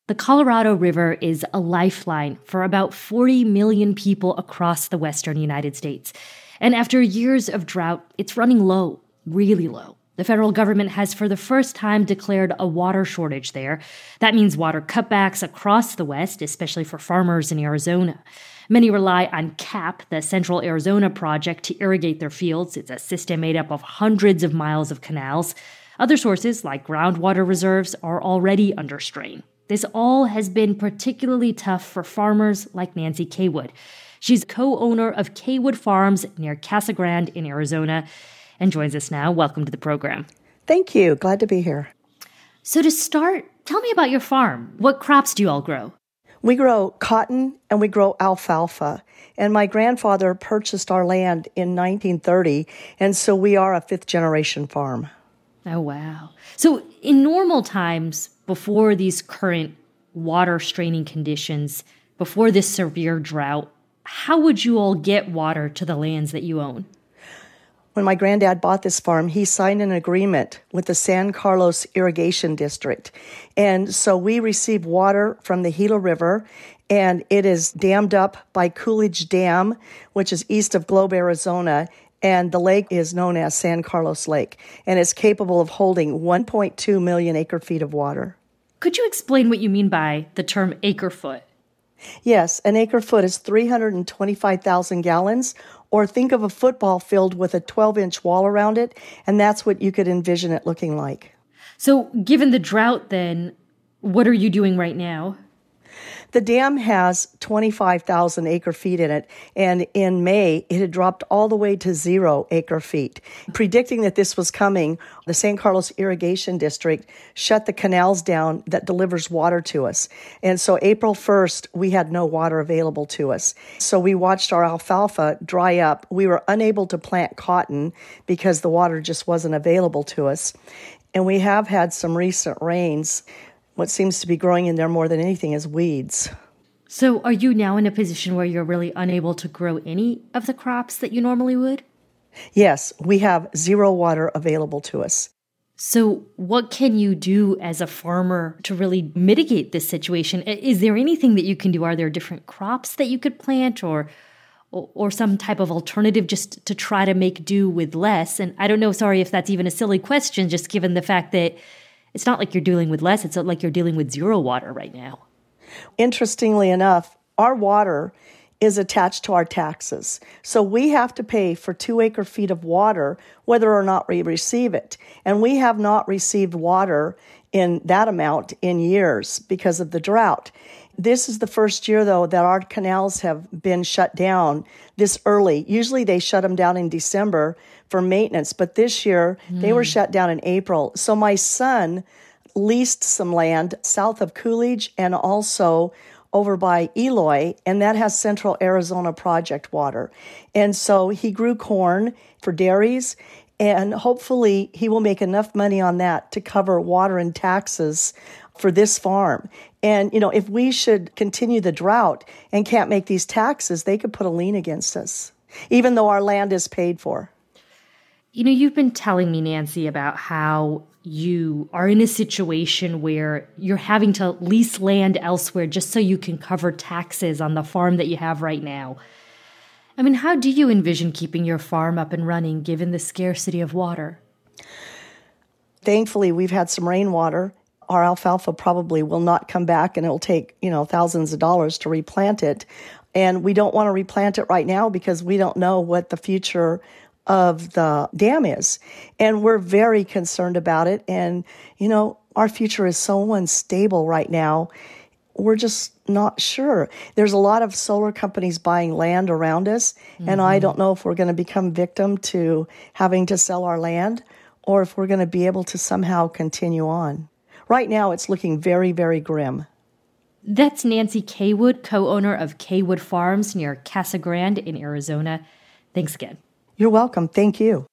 The Colorado River is a lifeline for about 40 million people across the western United States. And after years of drought, it's running low, really low. The federal government has for the first time declared a water shortage there. That means water cutbacks across the West, especially for farmers in Arizona. Many rely on CAP, the Central Arizona Project, to irrigate their fields. It's a system made up of hundreds of miles of canals. Other sources, like groundwater reserves, are already under strain. This all has been particularly tough for farmers like Nancy Cawood. She's co-owner of Cawood Farms near Casa Grande in Arizona and joins us now. Welcome to the program. Thank you. Glad to be here. So to start, tell me about your farm. What crops do you all grow? We grow cotton and we grow alfalfa. And my grandfather purchased our land in 1930, and so we are a fifth-generation farm. Oh, wow. So in normal times, before these current water straining conditions, before this severe drought, how would you all get water to the lands that you own? When my granddad bought this farm, he signed an agreement with the San Carlos Irrigation District. And so we receive water from the Gila River, and it is dammed up by Coolidge Dam, which is east of Globe, Arizona. And the lake is known as San Carlos Lake, and it's capable of holding 1.2 million acre-feet of water. Could you explain what you mean by the term acre-foot? Yes, an acre-foot is 325,000 gallons, or think of a football field with a 12-inch wall around it, and that's what you could envision it looking like. So given the drought then, what are you doing right now? The dam has 25,000 acre-feet in it, and in May, it had dropped all the way to 0 acre-feet. Predicting that this was coming, the San Carlos Irrigation District shut the canals down that delivers water to us. And so April 1st, we had no water available to us. So we watched our alfalfa dry up. We were unable to plant cotton because the water just wasn't available to us. And we have had some recent rains. What seems to be growing in there more than anything is weeds. So are you now in a position where you're really unable to grow any of the crops that you normally would? Yes, we have 0 water available to us. So what can you do as a farmer to really mitigate this situation? Is there anything that you can do? Are there different crops that you could plant or some type of alternative just to try to make do with less? And I don't know, sorry if that's even a silly question, just given the fact that it's not like you're dealing with less. It's not like you're dealing with 0 water right now. Interestingly enough, our water is attached to our taxes. So we have to pay for 2 acre-feet of water whether or not we receive it. And we have not received water in that amount in years because of the drought. This is the first year, though, that our canals have been shut down this early. Usually they shut them down in December for maintenance, but this year they were shut down in April. So my son leased some land south of Coolidge and also over by Eloy, and that has Central Arizona Project water. And so he grew corn for dairies, and hopefully he will make enough money on that to cover water and taxes for this farm. And, you know, if we should continue the drought and can't make these taxes, they could put a lien against us, even though our land is paid for. You know, you've been telling me, Nancy, about how you are in a situation where you're having to lease land elsewhere just so you can cover taxes on the farm that you have right now. I mean, how do you envision keeping your farm up and running given the scarcity of water? Thankfully, we've had some rainwater. Our alfalfa probably will not come back, and it'll take, thousands of dollars to replant it. And we don't want to replant it right now because we don't know what the future of the dam is. And we're very concerned about it. And, our future is so unstable right now. We're just not sure. There's a lot of solar companies buying land around us, and I don't know if we're going to become victim to having to sell our land or if we're going to be able to somehow continue on. Right now, it's looking very, very grim. That's Nancy Cawood, co-owner of Cawood Farms near Casa Grande in Arizona. Thanks again. You're welcome. Thank you.